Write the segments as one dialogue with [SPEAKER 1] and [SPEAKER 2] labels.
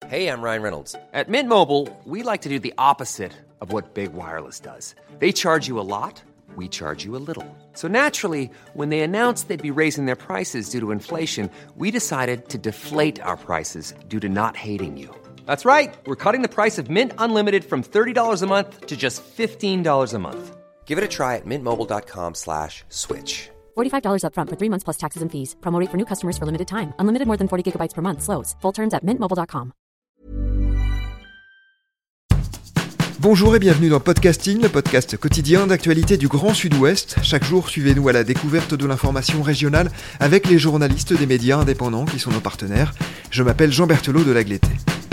[SPEAKER 1] Hey, I'm Ryan Reynolds. At Mint Mobile, we like to do the opposite of what Big Wireless does. They charge you a lot, we charge you a little. So naturally, when they announced they'd be raising their prices due to inflation, we decided to deflate our prices due to not hating you. That's right. We're cutting the price of Mint Unlimited from $30 a month to just $15 a month. Give it a try at mintmobile.com/switch.
[SPEAKER 2] $45 up front for 3 months plus taxes and fees. Promo rate for new customers for limited time. Unlimited more than 40 gigabytes per month. Slows full terms at mintmobile.com.
[SPEAKER 3] Bonjour et bienvenue dans Podcasting, le podcast quotidien d'actualité du Grand Sud-Ouest. Chaque jour, suivez-nous à la découverte de l'information régionale avec les journalistes des médias indépendants qui sont nos partenaires. Je m'appelle Jean Berthelot de Lagleté.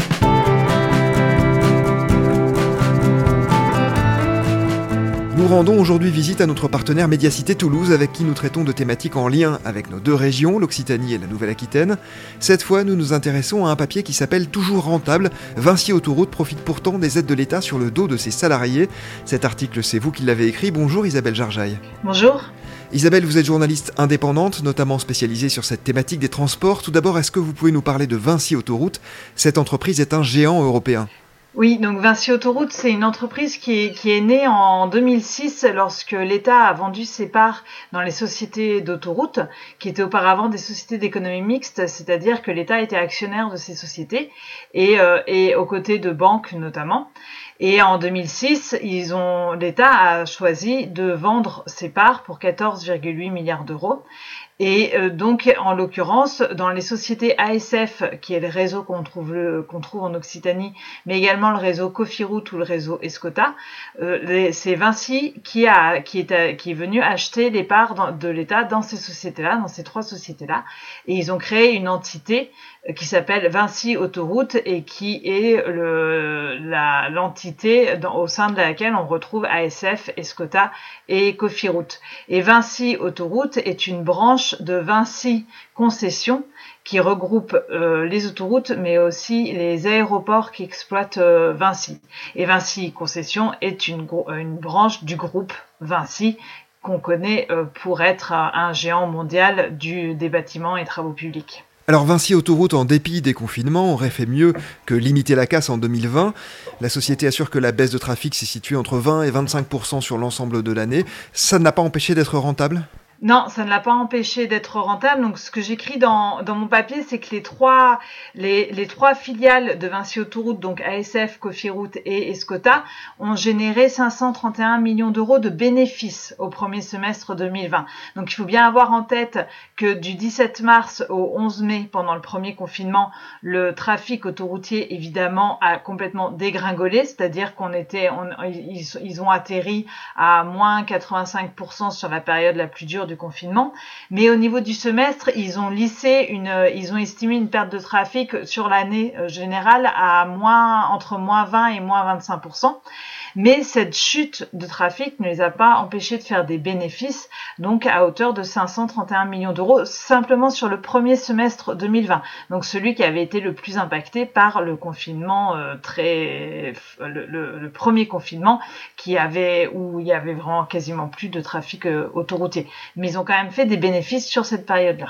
[SPEAKER 3] Nous rendons aujourd'hui visite à notre partenaire Médiacité Toulouse avec qui nous traitons de thématiques en lien avec nos deux régions, l'Occitanie et la Nouvelle-Aquitaine. Cette fois, nous nous intéressons à un papier qui s'appelle Toujours rentable. Vinci Autoroutes profite pourtant des aides de l'État sur le dos de ses salariés. Cet article, c'est vous qui l'avez écrit. Bonjour Isabelle Jarjaille.
[SPEAKER 4] Bonjour.
[SPEAKER 3] Isabelle, vous êtes journaliste indépendante, notamment spécialisée sur cette thématique des transports. Tout d'abord, est-ce que vous pouvez nous parler de Vinci Autoroutes ? Cette entreprise est un géant européen.
[SPEAKER 4] Oui, donc Vinci Autoroutes, c'est une entreprise qui est née en 2006 lorsque l'État a vendu ses parts dans les sociétés d'autoroutes, qui étaient auparavant des sociétés d'économie mixte, c'est-à-dire que l'État était actionnaire de ces sociétés et aux côtés de banques notamment. Et en 2006, l'État a choisi de vendre ses parts pour 14,8 milliards d'euros. Et donc, en l'occurrence, dans les sociétés ASF, qui est le réseau qu'on trouve en Occitanie, mais également le réseau Cofiroute ou le réseau Escota, c'est Vinci qui est venu acheter les parts de l'État dans ces sociétés-là, dans ces trois sociétés-là, et ils ont créé une entité qui s'appelle Vinci Autoroutes et qui est l'entité au sein de laquelle on retrouve ASF, Escota et Cofiroute. Et Vinci Autoroutes est une branche de Vinci Concessions qui regroupe les autoroutes mais aussi les aéroports qui exploitent Vinci. Et Vinci Concessions est une branche du groupe Vinci qu'on connaît pour être un géant mondial des bâtiments et travaux publics.
[SPEAKER 3] Alors Vinci Autoroutes, en dépit des confinements, aurait fait mieux que limiter la casse en 2020. La société assure que la baisse de trafic s'est située entre 20 et 25% sur l'ensemble de l'année. Ça n'a pas empêché d'être rentable ?
[SPEAKER 4] Non, ça ne l'a pas empêché d'être rentable. Donc, ce que j'écris dans mon papier, c'est que les trois filiales de Vinci Autoroutes, donc ASF, Cofiroute et Escota, ont généré 531 millions d'euros de bénéfices au premier semestre 2020. Donc, il faut bien avoir en tête que du 17 mars au 11 mai, pendant le premier confinement, le trafic autoroutier, évidemment, a complètement dégringolé. C'est-à-dire ils ont atterri à moins 85% sur la période la plus dure du confinement, mais au niveau du semestre, ils ont estimé une perte de trafic sur l'année générale à entre moins 20 et moins 25%. Mais cette chute de trafic ne les a pas empêchés de faire des bénéfices, donc à hauteur de 531 millions d'euros, simplement sur le premier semestre 2020. Donc celui qui avait été le plus impacté par le confinement le premier confinement où il y avait vraiment quasiment plus de trafic autoroutier. Mais ils ont quand même fait des bénéfices sur cette période-là.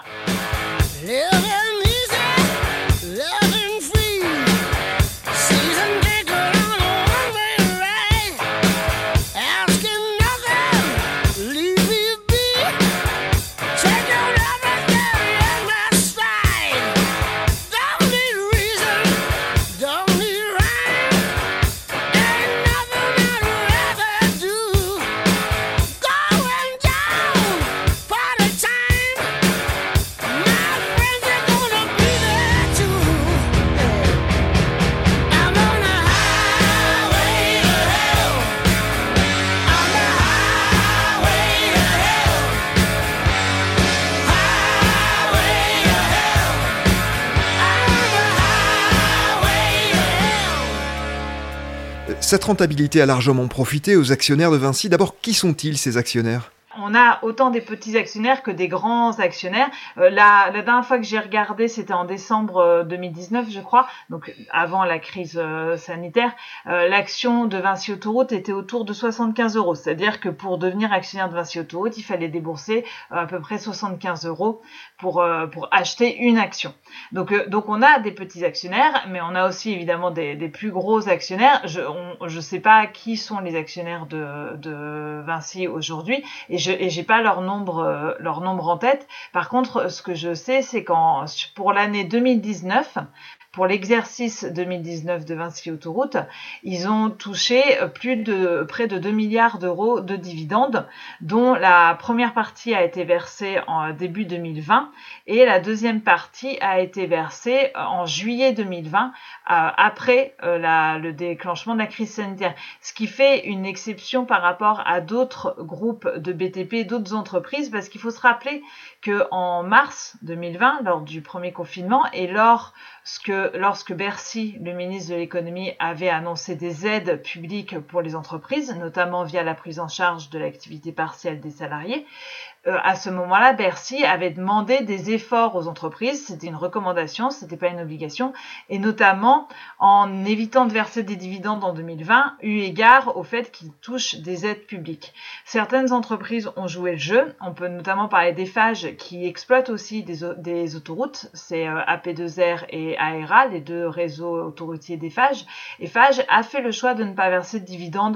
[SPEAKER 3] Cette rentabilité a largement profité aux actionnaires de Vinci. D'abord, qui sont-ils ces actionnaires ?
[SPEAKER 4] On a autant des petits actionnaires que des grands actionnaires. La dernière fois que j'ai regardé, c'était en décembre 2019, je crois, donc avant la crise sanitaire. L'action de Vinci Autoroutes était autour de 75 €. C'est-à-dire que pour devenir actionnaire de Vinci Autoroutes, il fallait débourser à peu près 75 € pour acheter une action. Donc on a des petits actionnaires, mais on a aussi évidemment des plus gros actionnaires. Je sais pas qui sont les actionnaires de Vinci aujourd'hui, et j'ai pas leur nombre en tête. Par contre, ce que je sais, c'est pour l'année 2019, pour l'exercice 2019 de Vinci Autoroutes, ils ont touché près de 2 milliards d'euros de dividendes, dont la première partie a été versée en début 2020 et la deuxième partie a été versée en juillet 2020, après le déclenchement de la crise sanitaire. Ce qui fait une exception par rapport à d'autres groupes de BTP, d'autres entreprises, parce qu'il faut se rappeler que en mars 2020, lors du premier confinement, et lorsque Bercy, le ministre de l'économie, avait annoncé des aides publiques pour les entreprises, notamment via la prise en charge de l'activité partielle des salariés, à ce moment-là, Bercy avait demandé des efforts aux entreprises. C'était une recommandation, c'était pas une obligation, et notamment en évitant de verser des dividendes en 2020, eu égard au fait qu'ils touchent des aides publiques. Certaines entreprises ont joué le jeu. On peut notamment parler d'Eiffage, qui exploitent aussi des autoroutes. C'est AP2R et AERA, les deux réseaux autoroutiers d'Eiffage. Eiffage a fait le choix de ne pas verser de dividendes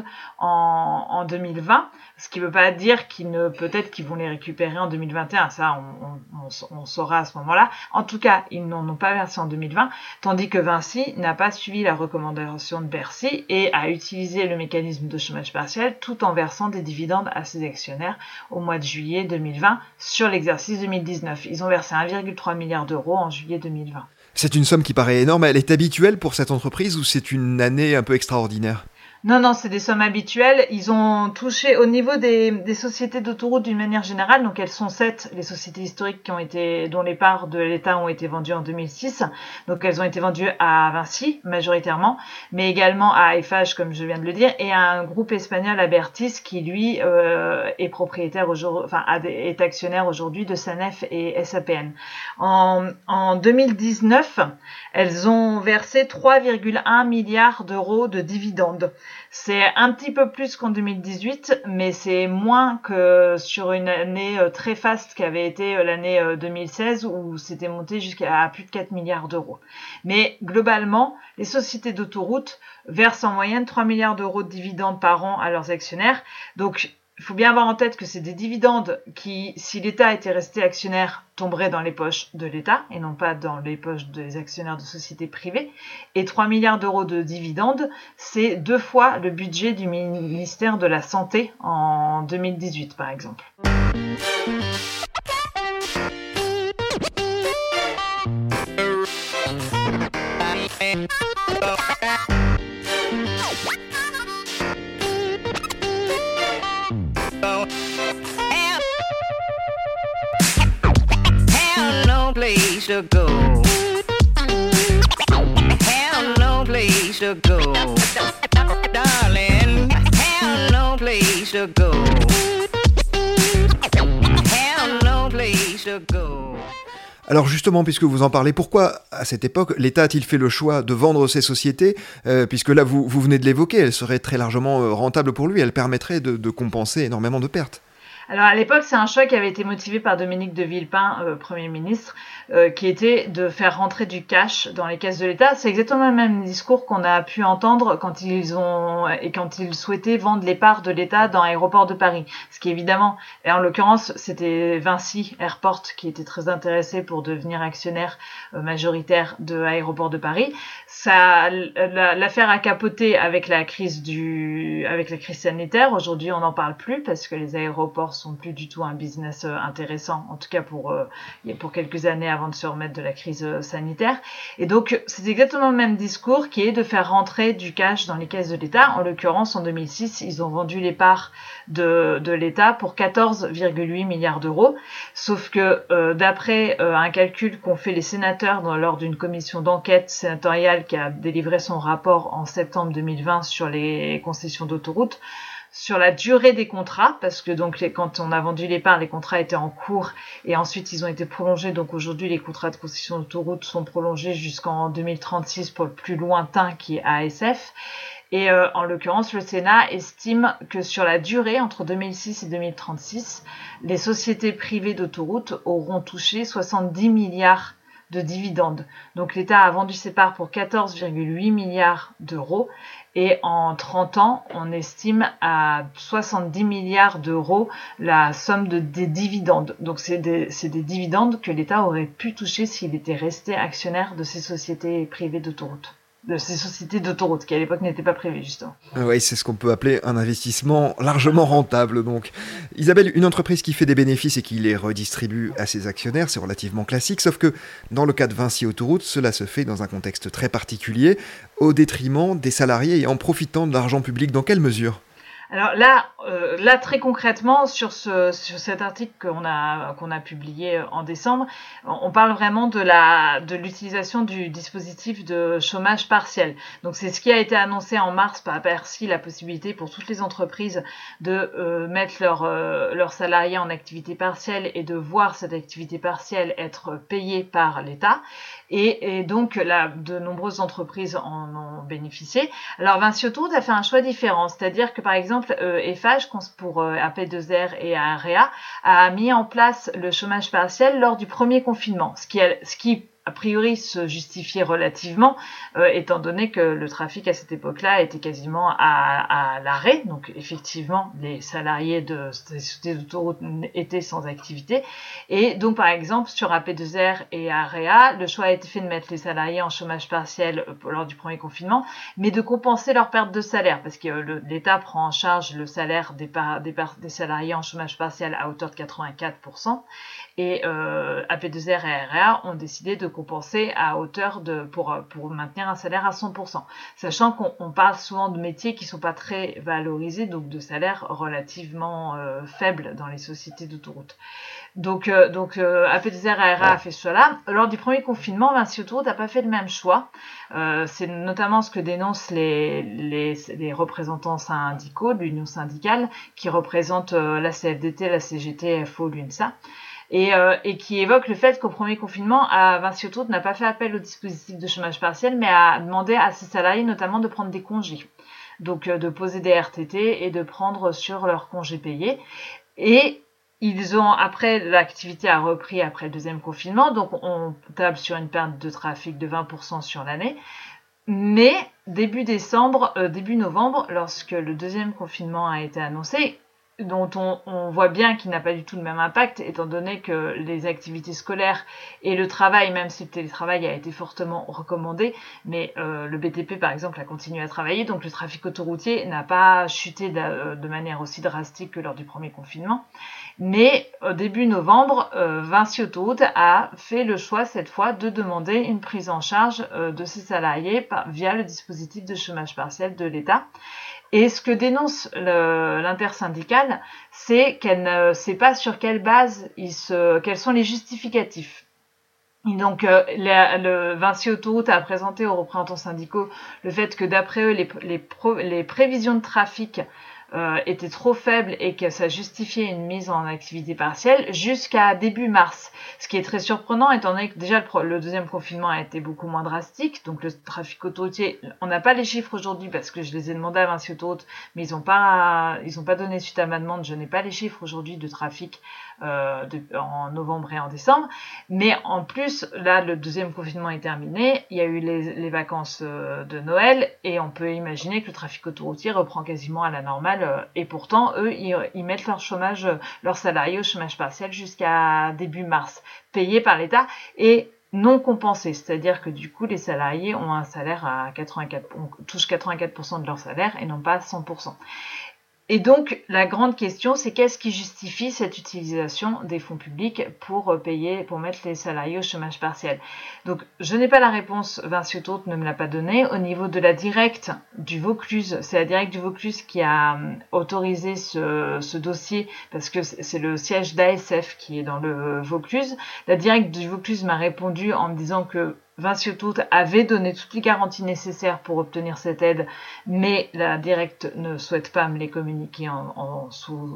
[SPEAKER 4] en 2020, ce qui ne veut pas dire peut-être qu'ils vont les récupérer en 2021, ça on saura à ce moment-là. En tout cas, ils n'en ont pas versé en 2020, tandis que Vinci n'a pas suivi la recommandation de Bercy et a utilisé le mécanisme de chômage partiel tout en versant des dividendes à ses actionnaires au mois de juillet 2020 sur l'exercice 2019. Ils ont versé 1,3 milliard d'euros en juillet 2020.
[SPEAKER 3] C'est une somme qui paraît énorme. Elle est habituelle pour cette entreprise ou c'est une année un peu extraordinaire ?
[SPEAKER 4] Non, c'est des sommes habituelles. Ils ont touché au niveau des sociétés d'autoroutes d'une manière générale. Donc, elles sont 7, les sociétés historiques dont les parts de l'État ont été vendues en 2006. Donc, elles ont été vendues à Vinci, majoritairement, mais également à Eiffage, comme je viens de le dire, et à un groupe espagnol, Abertis, qui, lui, est propriétaire est actionnaire aujourd'hui de Sanef et SAPN. En 2019, elles ont versé 3,1 milliards d'euros de dividendes. C'est un petit peu plus qu'en 2018, mais c'est moins que sur une année très faste qui avait été l'année 2016 où c'était monté jusqu'à plus de 4 milliards d'euros. Mais globalement, les sociétés d'autoroutes versent en moyenne 3 milliards d'euros de dividendes par an à leurs actionnaires. Donc, il faut bien avoir en tête que c'est des dividendes qui, si l'État était resté actionnaire, tomberaient dans les poches de l'État et non pas dans les poches des actionnaires de sociétés privées. Et 3 milliards d'euros de dividendes, c'est 2 fois le budget du ministère de la Santé en 2018, par exemple.
[SPEAKER 5] Place to go. Have no place to go. Darling, have no place to go. Have no place to go.
[SPEAKER 3] Alors justement, puisque vous en parlez, pourquoi à cette époque l'État a-t-il fait le choix de vendre ces sociétés, puisque là vous venez de l'évoquer, elles seraient très largement rentables pour lui, elles permettraient de compenser énormément de pertes.
[SPEAKER 4] Alors à l'époque, c'est un choix qui avait été motivé par Dominique de Villepin, Premier ministre, qui était de faire rentrer du cash dans les caisses de l'État. C'est exactement le même discours qu'on a pu entendre quand ils souhaitaient vendre les parts de l'État dans Aéroports de Paris. Ce qui évidemment, et en l'occurrence, c'était Vinci Airport qui était très intéressé pour devenir actionnaire majoritaire de Aéroports de Paris. L'affaire a capoté avec la crise sanitaire. Aujourd'hui, on n'en parle plus parce que les aéroports sont plus du tout un business intéressant, en tout cas pour quelques années avant de se remettre de la crise sanitaire. Et donc, c'est exactement le même discours qui est de faire rentrer du cash dans les caisses de l'État. En l'occurrence, en 2006, ils ont vendu les parts de l'État pour 14,8 milliards d'euros. Sauf que d'après un calcul qu'ont fait les sénateurs lors d'une commission d'enquête sénatoriale qui a délivré son rapport en septembre 2020 sur les concessions d'autoroutes, sur la durée des contrats, parce que donc quand on a vendu les parts, les contrats étaient en cours et ensuite ils ont été prolongés. Donc aujourd'hui, les contrats de concession d'autoroute sont prolongés jusqu'en 2036 pour le plus lointain qui est ASF. Et en l'occurrence, le Sénat estime que sur la durée, entre 2006 et 2036, les sociétés privées d'autoroutes auront touché 70 milliards de dividendes. Donc l'État a vendu ses parts pour 14,8 milliards d'euros et en 30 ans, on estime à 70 milliards d'euros la somme des dividendes. Donc c'est des dividendes que l'État aurait pu toucher s'il était resté actionnaire de ces sociétés privées d'autoroutes. De ces sociétés d'autoroutes qui à l'époque n'étaient pas privées justement.
[SPEAKER 3] Oui, c'est ce qu'on peut appeler un investissement largement rentable donc. Isabelle, une entreprise qui fait des bénéfices et qui les redistribue à ses actionnaires, c'est relativement classique, sauf que dans le cas de Vinci Autoroutes, cela se fait dans un contexte très particulier, au détriment des salariés et en profitant de l'argent public. Dans quelle mesure ?
[SPEAKER 4] Alors là très concrètement sur cet article qu'on a publié en décembre, on parle vraiment de l'utilisation du dispositif de chômage partiel. Donc c'est ce qui a été annoncé en mars par Bercy, la possibilité pour toutes les entreprises de mettre leurs salariés en activité partielle et de voir cette activité partielle être payée par l'État. Et donc là, de nombreuses entreprises en ont bénéficié. Alors Vinci Autoroutes a fait un choix différent, c'est-à-dire que par exemple Eiffage pour AP2R et Area a mis en place le chômage partiel lors du premier confinement, ce qui a priori se justifiait relativement, étant donné que le trafic à cette époque-là était quasiment à l'arrêt. Donc effectivement, les salariés des sociétés d'autoroute étaient sans activité. Et donc par exemple, sur AP2R et Area, le choix a été fait de mettre les salariés en chômage partiel lors du premier confinement, mais de compenser leur perte de salaire, parce que l'État prend en charge le salaire des salariés en chômage partiel à hauteur de 84%. Et AP2R et Area ont décidé de compenser à hauteur pour maintenir un salaire à 100%. Sachant qu'on parle souvent de métiers qui sont pas très valorisés, donc de salaires relativement faibles dans les sociétés d'autoroute. Donc AP2R et Area a fait ce choix-là. Lors du premier confinement, Vinci Autoroutes n'a pas fait le même choix. C'est notamment ce que dénoncent les représentants syndicaux de l'union syndicale qui représentent la CFDT, la CGT, FO, l'UNSA. Et qui évoque le fait qu'au premier confinement, Vinci Autoroutes n'a pas fait appel au dispositif de chômage partiel, mais a demandé à ses salariés notamment de prendre des congés. Donc de poser des RTT et de prendre sur leurs congés payés. Et après, l'activité a repris après le deuxième confinement, donc on table sur une perte de trafic de 20% sur l'année. Mais début novembre, lorsque le deuxième confinement a été annoncé, dont on voit bien qu'il n'a pas du tout le même impact, étant donné que les activités scolaires et le travail, même si le télétravail a été fortement recommandé, mais le BTP par exemple a continué à travailler, donc le trafic autoroutier n'a pas chuté de manière aussi drastique que lors du premier confinement. Mais au début novembre, Vinci Autoroutes a fait le choix cette fois de demander une prise en charge de ses salariés via le dispositif de chômage partiel de l'État. Et ce que dénonce l'intersyndicale, c'est qu'elle ne sait pas sur quelle base quels sont les justificatifs. Et donc, Vinci Autoroutes a présenté aux représentants syndicaux le fait que d'après eux, les prévisions de trafic était trop faible et que ça justifiait une mise en activité partielle jusqu'à début mars. Ce qui est très surprenant étant donné que déjà le deuxième confinement a été beaucoup moins drastique. Donc le trafic autoroutier, on n'a pas les chiffres aujourd'hui parce que je les ai demandés à Vinci Autoroutes, mais ils ont pas donné suite à ma demande. Je n'ai pas les chiffres aujourd'hui de trafic en novembre et en décembre. Mais en plus, là, le deuxième confinement est terminé. Il y a eu les vacances de Noël et on peut imaginer que le trafic autoroutier reprend quasiment à la normale. Et pourtant, eux, ils mettent leurs salariés au chômage partiel jusqu'à début mars, payés par l'État et non compensés. C'est-à-dire que du coup, les salariés ont un salaire à 84%, touchent 84% de leur salaire et non pas 100%. Et donc, la grande question, c'est qu'est-ce qui justifie cette utilisation des fonds publics pour mettre les salariés au chômage partiel? Donc, je n'ai pas la réponse, Vinci Autoroutes ne me l'a pas donnée. Au niveau de la directe du Vaucluse, c'est la directe du Vaucluse qui a autorisé ce dossier parce que c'est le siège d'ASF qui est dans le Vaucluse. La directe du Vaucluse m'a répondu en me disant que Vinci Autoroutes avait donné toutes les garanties nécessaires pour obtenir cette aide, mais la Directs ne souhaite pas me les communiquer en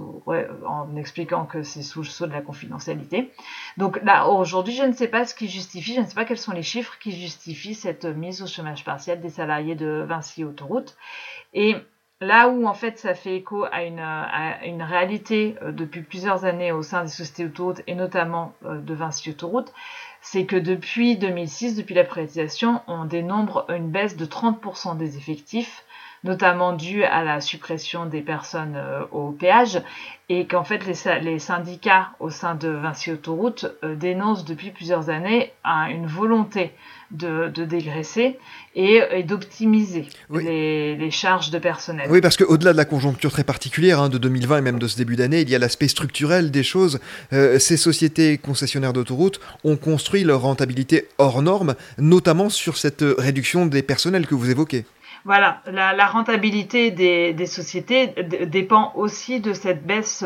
[SPEAKER 4] expliquant que c'est sous le sceau de la confidentialité. Donc là, aujourd'hui, je ne sais pas ce qui justifie, je ne sais pas quels sont les chiffres qui justifient cette mise au chômage partiel des salariés de Vinci Autoroutes. Et là où en fait ça fait écho à une réalité depuis plusieurs années au sein des sociétés autoroutes et notamment de Vinci Autoroutes, c'est que depuis 2006, depuis la privatisation, on dénombre une baisse de 30% des effectifs, notamment due à la suppression des personnes au péage, et qu'en fait les syndicats au sein de Vinci Autoroutes dénoncent depuis plusieurs années une volonté de dégraisser et d'optimiser les charges de personnel.
[SPEAKER 3] Oui, parce qu'au-delà de la conjoncture très particulière de 2020 et même de ce début d'année, il y a l'aspect structurel des choses. Ces sociétés concessionnaires d'autoroutes ont construit leur rentabilité hors norme, notamment sur cette réduction des personnels que vous évoquez.
[SPEAKER 4] Voilà, la rentabilité des sociétés dépend aussi de cette baisse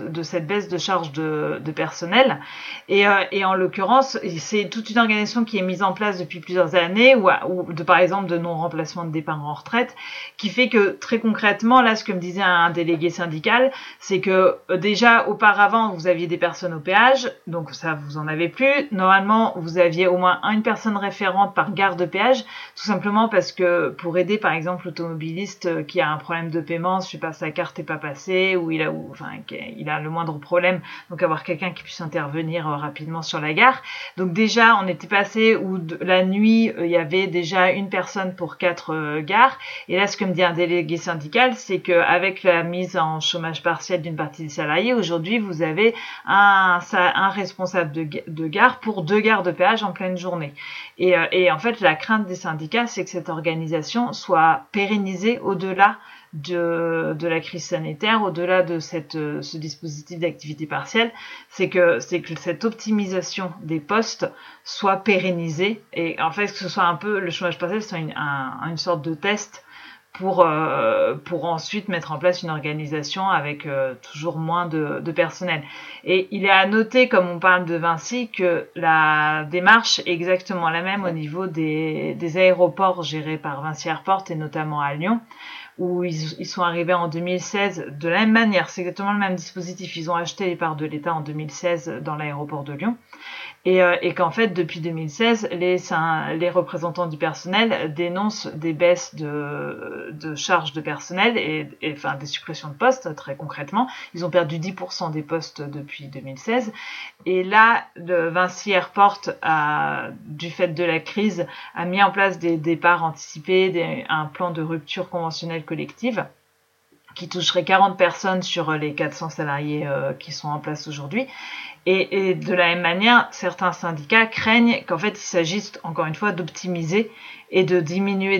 [SPEAKER 4] de charges de personnel et en l'occurrence c'est toute une organisation qui est mise en place depuis plusieurs années ou par exemple de non-remplacement de départ en retraite qui fait que très concrètement là ce que me disait un délégué syndical c'est que déjà auparavant vous aviez des personnes au péage donc ça vous en avez plus, normalement vous aviez au moins une personne référente par gare de péage tout simplement parce que pour aider par exemple l'automobiliste qui a un problème de paiement, je sais pas, sa carte est pas passée ou il a le moindre problème, donc avoir quelqu'un qui puisse intervenir rapidement sur la gare. Donc déjà, on était passé où la nuit, il y avait déjà une personne pour 4 gares. Et là, ce que me dit un délégué syndical, c'est que avec la mise en chômage partiel d'une partie des salariés, aujourd'hui, vous avez un responsable de gare pour 2 gares de péage en pleine journée. Et en fait, la crainte des syndicats, c'est que cette organisation soit pérennisée au-delà de la crise sanitaire, au-delà de ce dispositif d'activité partielle, c'est que cette optimisation des postes soit pérennisée et en fait que ce soit un peu le chômage partiel soit une sorte de test pour ensuite mettre en place une organisation avec toujours moins de personnel. Et il est à noter, comme on parle de Vinci, que la démarche est exactement la même au niveau des aéroports gérés par Vinci Airport et notamment à Lyon, où ils sont arrivés en 2016 de la même manière, c'est exactement le même dispositif. Ils ont acheté les parts de l'État en 2016 dans l'aéroport de Lyon. Et qu'en fait, depuis 2016, les représentants du personnel dénoncent des baisses de charges de personnel et enfin des suppressions de postes, très concrètement. Ils ont perdu 10% des postes depuis 2016. Et là, le Vinci Airport, du fait de la crise, a mis en place des départs anticipés, un plan de rupture conventionnelle collective qui toucherait 40 personnes sur les 400 salariés qui sont en place aujourd'hui. Et de la même manière, certains syndicats craignent qu'en fait, il s'agisse encore une fois d'optimiser et de diminuer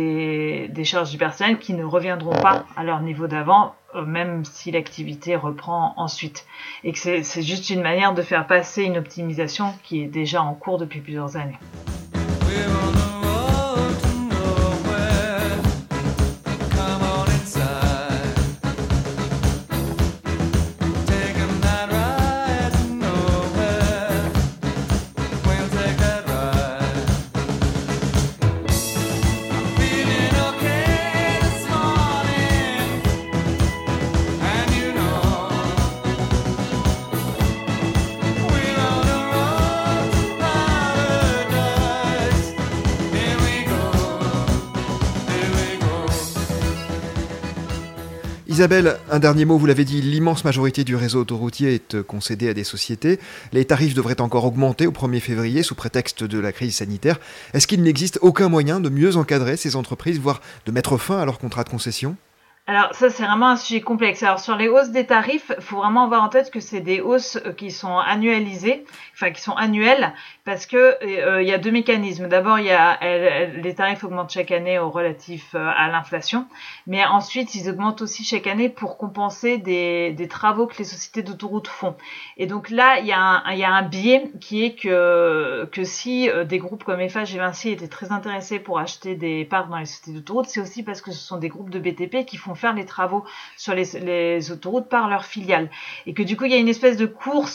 [SPEAKER 4] des charges du personnel qui ne reviendront pas à leur niveau d'avant, même si l'activité reprend ensuite. Et que c'est juste une manière de faire passer une optimisation qui est déjà en cours depuis plusieurs années.
[SPEAKER 3] Isabelle, un dernier mot, vous l'avez dit, l'immense majorité du réseau autoroutier est concédée à des sociétés. Les tarifs devraient encore augmenter au 1er février sous prétexte de la crise sanitaire. Est-ce qu'il n'existe aucun moyen de mieux encadrer ces entreprises, voire de mettre fin à leur contrat de concession ?
[SPEAKER 4] Alors ça, c'est vraiment un sujet complexe. Alors sur les hausses des tarifs, il faut vraiment avoir en tête que c'est des hausses qui sont annualisées, enfin qui sont annuelles, parce que il y a 2 mécanismes. D'abord, il y a les tarifs augmentent chaque année au relatif à l'inflation, mais ensuite ils augmentent aussi chaque année pour compenser des travaux que les sociétés d'autoroutes font. Et donc là, il y a un biais qui est que si des groupes comme Eiffage et Vinci étaient très intéressés pour acheter des parts dans les sociétés d'autoroutes, c'est aussi parce que ce sont des groupes de BTP qui font faire les travaux sur les autoroutes par leurs filiales. Et que du coup, il y a une espèce de course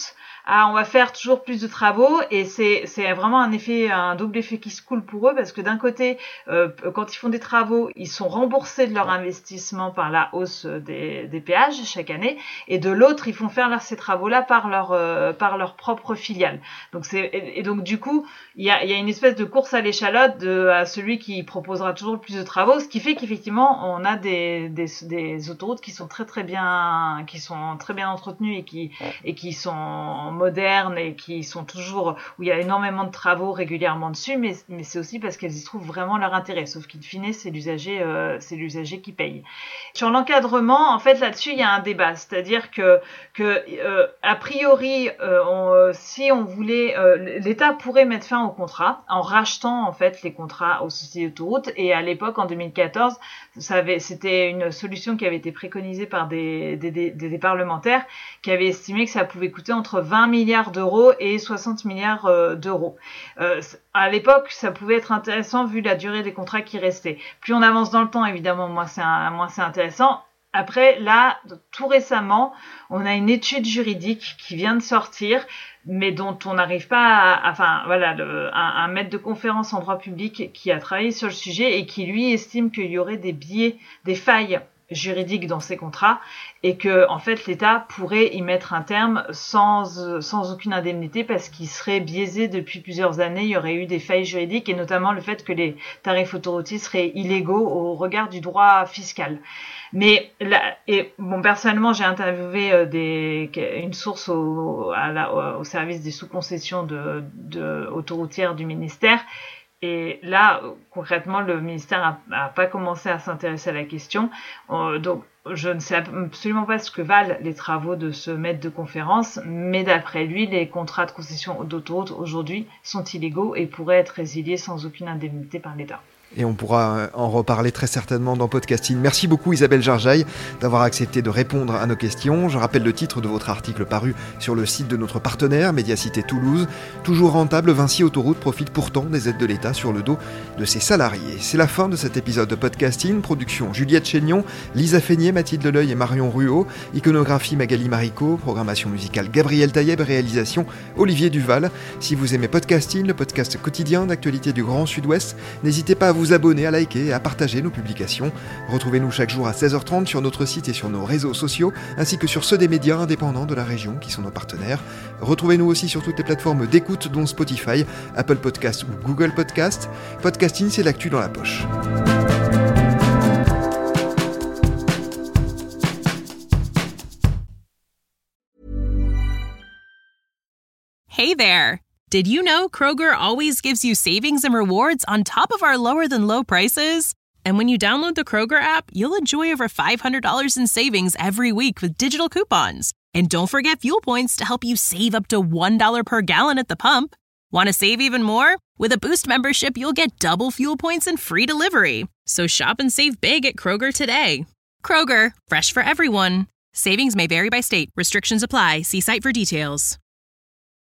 [SPEAKER 4] on va faire toujours plus de travaux, et c'est vraiment un double effet qui se coule pour eux, parce que d'un côté, quand ils font des travaux, ils sont remboursés de leur investissement par la hausse des péages chaque année, et de l'autre, ils font faire ces travaux-là par leur propre filiale. Donc du coup, il y a une espèce de course à l'échalote à celui qui proposera toujours plus de travaux, ce qui fait qu'effectivement, on a des autoroutes qui sont très bien entretenues et qui sont modernes et qui sont toujours, où il y a énormément de travaux régulièrement dessus, mais c'est aussi parce qu'elles y trouvent vraiment leur intérêt, sauf qu'in fine, c'est l'usager qui paye. Sur l'encadrement, en fait, là-dessus, il y a un débat, c'est-à-dire que a priori, si on voulait, l'État pourrait mettre fin au contrat en rachetant en fait les contrats aux sociétés d'autoroutes, et à l'époque, en 2014, c'était une solution qui avait été préconisée par des parlementaires qui avaient estimé que ça pouvait coûter entre 20 milliards d'euros et 60 milliards d'euros. À l'époque, ça pouvait être intéressant vu la durée des contrats qui restaient. Plus on avance dans le temps, évidemment, moins c'est intéressant. Après, là, tout récemment, on a une étude juridique qui vient de sortir, mais dont on n'arrive pas un maître de conférence en droit public qui a travaillé sur le sujet et qui, lui, estime qu'il y aurait des failles juridiques dans ces contrats, et que, en fait, l'État pourrait y mettre un terme sans aucune indemnité, parce qu'il serait biaisé depuis plusieurs années. Il y aurait eu des failles juridiques, et notamment le fait que les tarifs autoroutiers seraient illégaux au regard du droit fiscal. Mais personnellement, j'ai interviewé une source au service des sous-concessions autoroutières du ministère. Et là, concrètement, le ministère a pas commencé à s'intéresser à la question. Donc, je ne sais absolument pas ce que valent les travaux de ce maître de conférence, mais d'après lui, les contrats de concession d'autoroute aujourd'hui sont illégaux et pourraient être résiliés sans aucune indemnité par l'État.
[SPEAKER 3] Et on pourra en reparler très certainement dans Podcasting. Merci beaucoup Isabelle Jarjaille d'avoir accepté de répondre à nos questions. Je rappelle le titre de votre article paru sur le site de notre partenaire Médiacité Toulouse. Toujours rentable, Vinci Autoroute profite pourtant des aides de l'État sur le dos de ses salariés. C'est la fin de cet épisode de Podcasting. Production Juliette Chénion, Lisa Feignet, Mathilde Leleuil et Marion Ruot. Iconographie Magali Marico. Programmation musicale Gabriel Taïeb. Réalisation Olivier Duval. Si vous aimez Podcasting, le podcast quotidien d'actualité du Grand Sud-Ouest, n'hésitez pas à vous abonner, à liker et à partager nos publications. Retrouvez-nous chaque jour à 16h30 sur notre site et sur nos réseaux sociaux, ainsi que sur ceux des médias indépendants de la région qui sont nos partenaires. Retrouvez-nous aussi sur toutes les plateformes d'écoute dont Spotify, Apple Podcasts ou Google Podcasts. Podcasting, c'est l'actu dans la poche.
[SPEAKER 6] Hey there! Did you know Kroger always gives you savings and rewards on top of our lower-than-low prices? And when you download the Kroger app, you'll enjoy over $500 in savings every week with digital coupons. And don't forget fuel points to help you save up to $1 per gallon at the pump. Want to save even more? With a Boost membership, you'll get double fuel points and free delivery. So shop and save big at Kroger today. Kroger, fresh for everyone. Savings may vary by state. Restrictions apply. See site for details.